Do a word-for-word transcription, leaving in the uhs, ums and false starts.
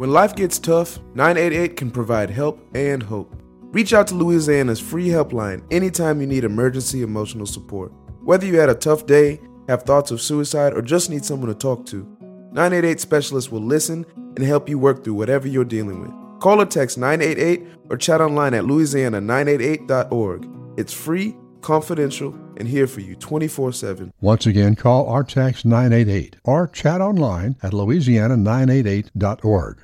When life gets tough, nine eight eight can provide help and hope. Reach out to Louisiana's free helpline anytime you need emergency emotional support. Whether you had a tough day, have thoughts of suicide, or just need someone to talk to, nine eight eight specialists will listen and help you work through whatever you're dealing with. Call or text nine eight eight or chat online at louisiana nine eight eight dot org. It's free, confidential, and here for you twenty-four seven. Once again, call or text nine eight eight or chat online at louisiana nine eight eight dot org.